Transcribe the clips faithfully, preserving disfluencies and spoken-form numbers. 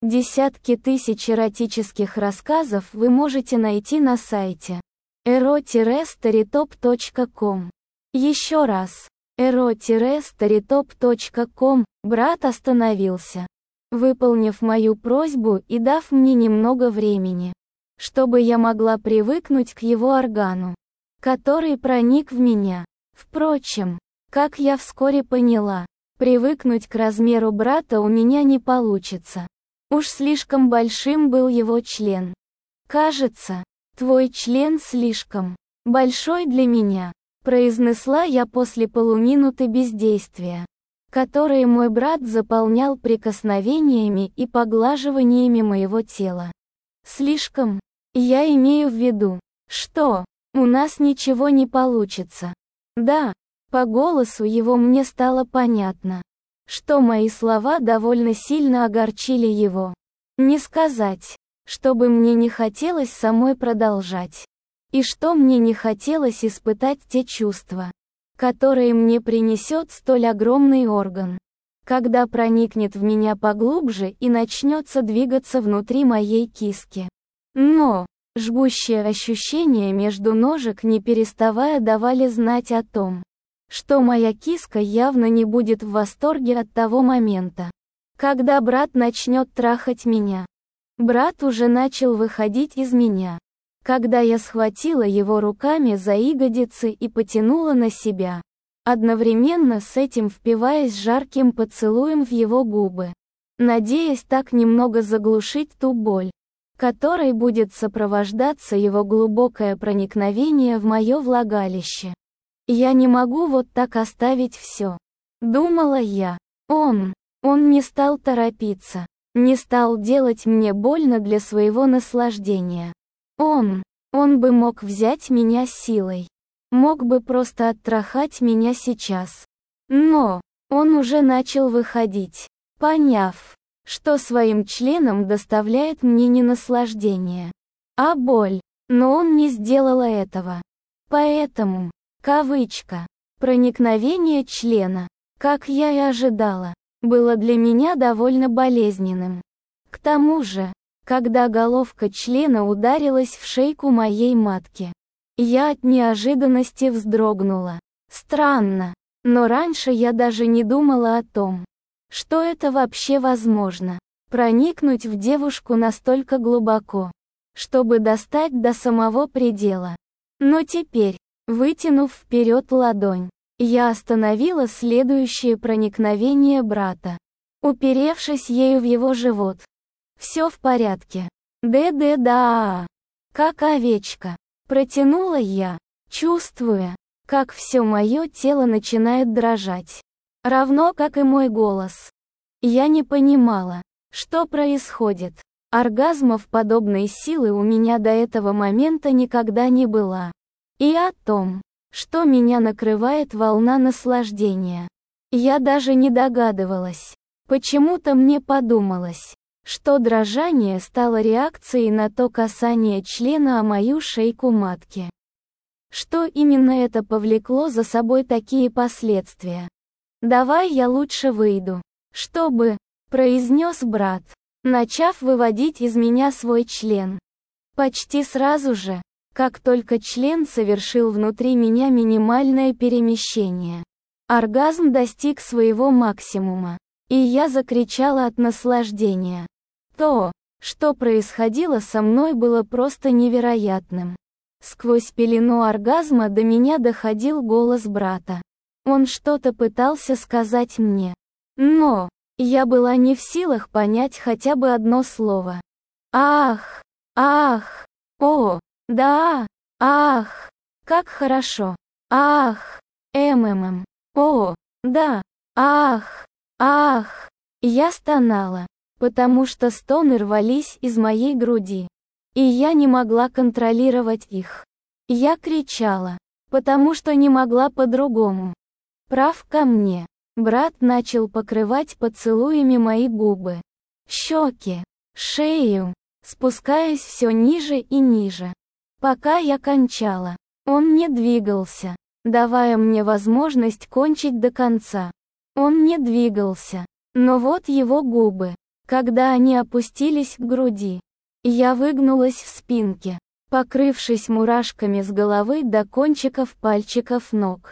Десятки тысяч эротических рассказов вы можете найти на сайте эро старитоп точка ком. Еще раз. эро старитоп точка ком. Брат остановился, выполнив мою просьбу и дав мне немного времени, чтобы я могла привыкнуть к его органу, который проник в меня. Впрочем, как я вскоре поняла, привыкнуть к размеру брата у меня не получится. Уж слишком большим был его член. «Кажется, твой член слишком большой для меня», произнесла я после полуминуты бездействия, которые мой брат заполнял прикосновениями и поглаживаниями моего тела. «Слишком? Я имею в виду, что у нас ничего не получится». Да, по голосу его мне стало понятно, что мои слова довольно сильно огорчили его. Не сказать, чтобы мне не хотелось самой продолжать, и что мне не хотелось испытать те чувства, которые мне принесет столь огромный орган, когда проникнет в меня поглубже и начнется двигаться внутри моей киски. Но жгущие ощущения между ножек не переставая давали знать о том, что моя киска явно не будет в восторге от того момента, когда брат начнет трахать меня. Брат уже начал выходить из меня, когда я схватила его руками за ягодицы и потянула на себя, одновременно с этим впиваясь жарким поцелуем в его губы, надеясь так немного заглушить ту боль, которой будет сопровождаться его глубокое проникновение в мое влагалище. «Я не могу вот так оставить все», — думала я. Он, он не стал торопиться, не стал делать мне больно для своего наслаждения. Он, он бы мог взять меня силой, мог бы просто оттрахать меня сейчас. Но он уже начал выходить, поняв, что своим членом доставляет мне не наслаждение, а боль, но он не сделал этого. Поэтому, кавычка, проникновение члена, как я и ожидала, было для меня довольно болезненным. К тому же, когда головка члена ударилась в шейку моей матки, я от неожиданности вздрогнула. Странно, но раньше я даже не думала о том, что это вообще возможно, проникнуть в девушку настолько глубоко, чтобы достать до самого предела. Но теперь, вытянув вперед ладонь, я остановила следующее проникновение брата, уперевшись ею в его живот. «Все в порядке. Д-д-да, как овечка», протянула я, чувствуя, как все мое тело начинает дрожать, равно как и мой голос. Я не понимала, что происходит. Оргазмов подобной силы у меня до этого момента никогда не было. И о том, что меня накрывает волна наслаждения, я даже не догадывалась. Почему-то мне подумалось, что дрожание стало реакцией на то касание члена о мою шейку матки. Что именно это повлекло за собой такие последствия? «Давай я лучше выйду, чтобы», — произнес брат, начав выводить из меня свой член. Почти сразу же, как только член совершил внутри меня минимальное перемещение, оргазм достиг своего максимума, и я закричала от наслаждения. То, что происходило со мной, было просто невероятным. Сквозь пелену оргазма до меня доходил голос брата. Он что-то пытался сказать мне, но я была не в силах понять хотя бы одно слово. Ах, ах, о, да, ах, как хорошо, ах, ммм, о, да, ах, ах. Я стонала, потому что стоны рвались из моей груди, и я не могла контролировать их. Я кричала, потому что не могла по-другому. Прав ко мне. Брат начал покрывать поцелуями мои губы, щеки, шею, спускаясь все ниже и ниже, пока я кончала. Он не двигался, давая мне возможность кончить до конца. Он не двигался, но вот его губы, Когда они опустились к груди, я выгнулась в спинке, покрывшись мурашками с головы до кончиков пальчиков ног.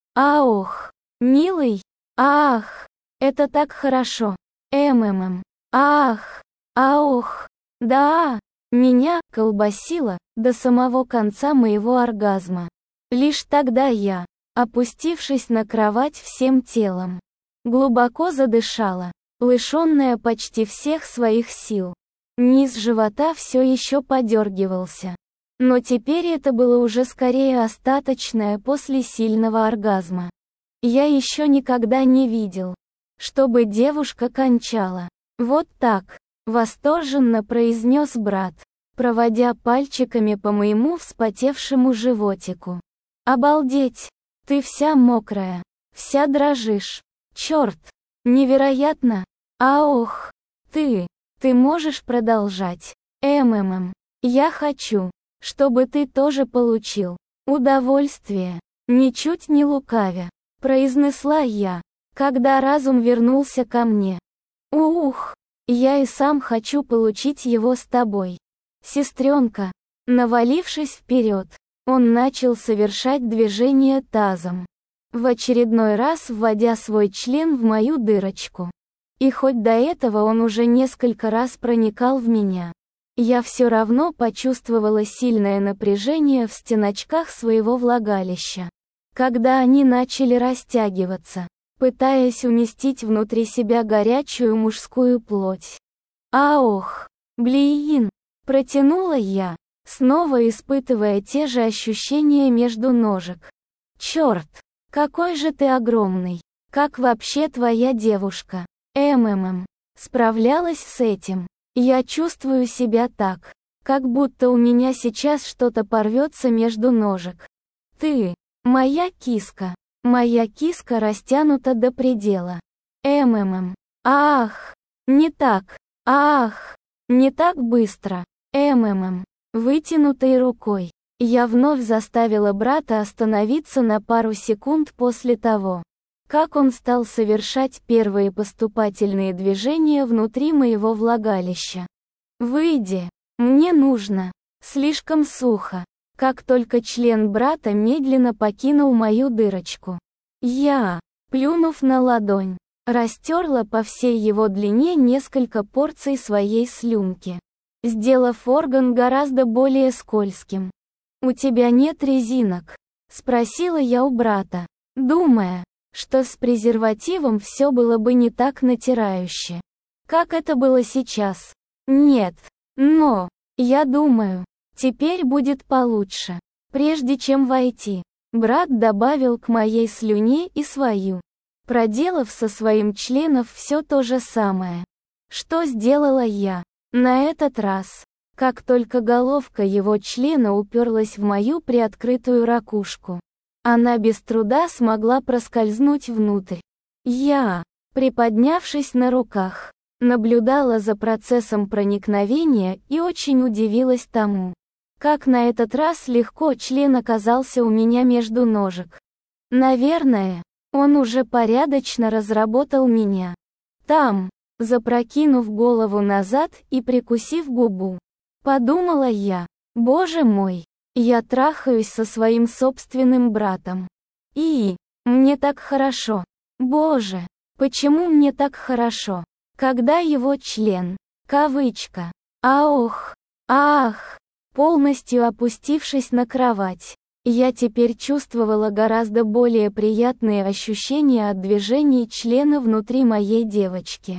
Ах, милый, ах, это так хорошо. МММ. Ах, ах, да, меня колбасило до самого конца моего оргазма. Лишь тогда я, опустившись на кровать всем телом, глубоко задышала, лишенная почти всех своих сил. Низ живота все еще подергивался. Но теперь это было уже скорее остаточное после сильного оргазма. Я еще никогда не видел, чтобы девушка кончала. Вот так, восторженно произнес брат, проводя пальчиками по моему вспотевшему животику. Обалдеть, ты вся мокрая, вся дрожишь. Черт, невероятно. А ох, ты, ты можешь продолжать. МММ. Я хочу, чтобы ты тоже получил удовольствие, ничуть не лукавя, произнесла я, когда разум вернулся ко мне. Ух, я и сам хочу получить его с тобой. Сестренка, навалившись вперед, он начал совершать движение тазом, в очередной раз вводя свой член в мою дырочку. И хоть до этого он уже несколько раз проникал в меня, я все равно почувствовала сильное напряжение в стеночках своего влагалища, когда они начали растягиваться, пытаясь уместить внутри себя горячую мужскую плоть. Ах, блин, протянула я, снова испытывая те же ощущения между ножек. Черт, какой же ты огромный, как вообще твоя девушка? МММ. Справлялась с этим. Я чувствую себя так, как будто у меня сейчас что-то порвется между ножек. Ты, моя киска, моя киска растянута до предела. МММ. Ах, не так, ах, не так быстро. МММ. Вытянутой рукой, я вновь заставила брата остановиться на пару секунд после того, как он стал совершать первые поступательные движения внутри моего влагалища. «Выйди, мне нужно». Слишком сухо, как только член брата медленно покинул мою дырочку. Я, плюнув на ладонь, растерла по всей его длине несколько порций своей слюнки, сделав орган гораздо более скользким. «У тебя нет резинок?» — спросила я у брата, думая, что с презервативом все было бы не так натирающе, как это было сейчас. Нет, но, я думаю, теперь будет получше. Прежде чем войти, брат добавил к моей слюне и свою, проделав со своим членом все то же самое, что сделала я. На этот раз, как только головка его члена уперлась в мою приоткрытую ракушку, она без труда смогла проскользнуть внутрь. Я, приподнявшись на руках, наблюдала за процессом проникновения и очень удивилась тому, как на этот раз легко член оказался у меня между ножек. Наверное, он уже порядочно разработал меня. Там, запрокинув голову назад и прикусив губу, подумала я, боже мой, я трахаюсь со своим собственным братом. И, мне так хорошо. Боже, почему мне так хорошо, когда его член, кавычка, ах, ах, полностью опустившись на кровать, я теперь чувствовала гораздо более приятные ощущения от движений члена внутри моей девочки.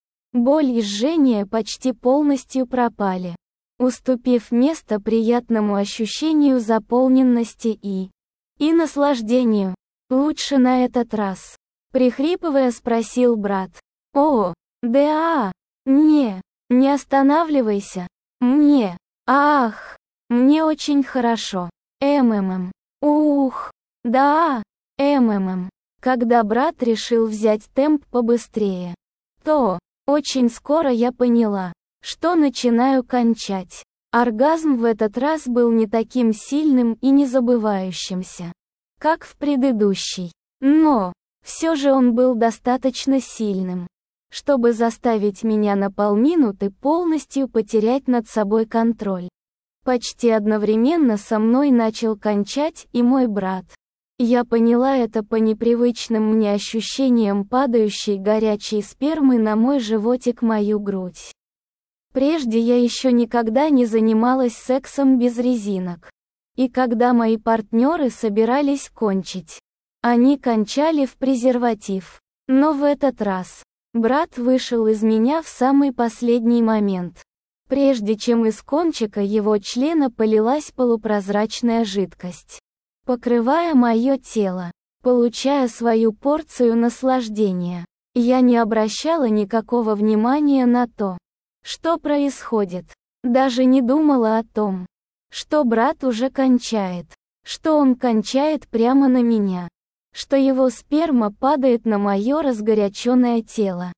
Боль и жжение почти полностью пропали, уступив место приятному ощущению заполненности и... и наслаждению. Лучше на этот раз. Прихрипывая спросил брат. О, да, не, не останавливайся. Мне, ах, мне очень хорошо. МММ. Ух, да, МММ. Когда брат решил взять темп побыстрее, то, очень скоро я поняла, что начинаю кончать. Оргазм в этот раз был не таким сильным и незабывающимся, как в предыдущий. Но, все же он был достаточно сильным. чтобы заставить меня на полминуты полностью потерять над собой контроль. Почти одновременно со мной начал кончать и мой брат. Я поняла это по непривычным мне ощущениям падающей горячей спермы на мой животик, мою грудь. Прежде я еще никогда не занималась сексом без резинок. И когда мои партнеры собирались кончить, они кончали в презерватив. Но в этот раз брат вышел из меня в самый последний момент. Прежде чем из кончика его члена полилась полупрозрачная жидкость, покрывая мое тело, получая свою порцию наслаждения. Я не обращала никакого внимания на то, что происходит. Даже не думала о том, что брат уже кончает, что он кончает прямо на меня, что его сперма падает на мое разгоряченное тело.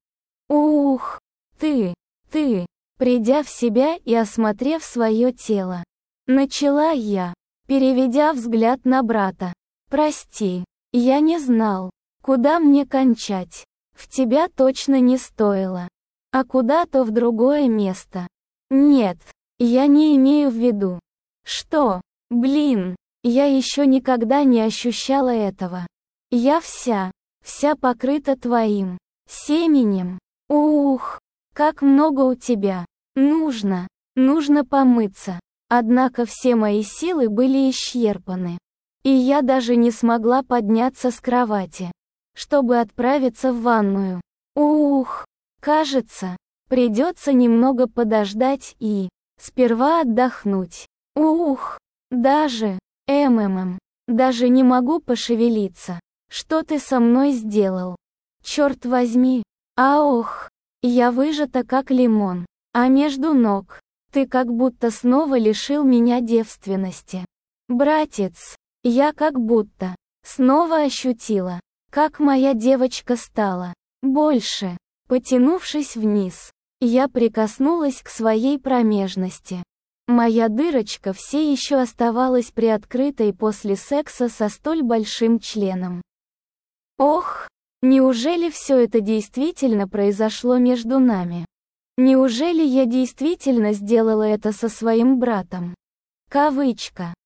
Ух, ты, ты, придя в себя и осмотрев свое тело, начала я, переведя взгляд на брата. Прости, я не знал, куда мне кончать. В тебя точно не стоило. А куда-то в другое место. Нет, я не имею в виду. Что? Блин, я еще никогда не ощущала этого. Я вся, вся покрыта твоим семенем. Ух, как много у тебя. Нужно, нужно помыться. Однако все мои силы были исчерпаны. И я даже не смогла подняться с кровати, чтобы отправиться в ванную. Ух, кажется, придется немного подождать и сперва отдохнуть. Ух, даже, ммм, даже не могу пошевелиться. Что ты со мной сделал? Черт возьми, а ох, я выжата как лимон, а между ног, ты как будто снова лишил меня девственности. Братец, я как будто снова ощутила, как моя девочка стала больше. Потянувшись вниз, я прикоснулась к своей промежности. Моя дырочка все еще оставалась приоткрытой после секса со столь большим членом. Ох, неужели все это действительно произошло между нами? Неужели я действительно сделала это со своим братом? Кавычка.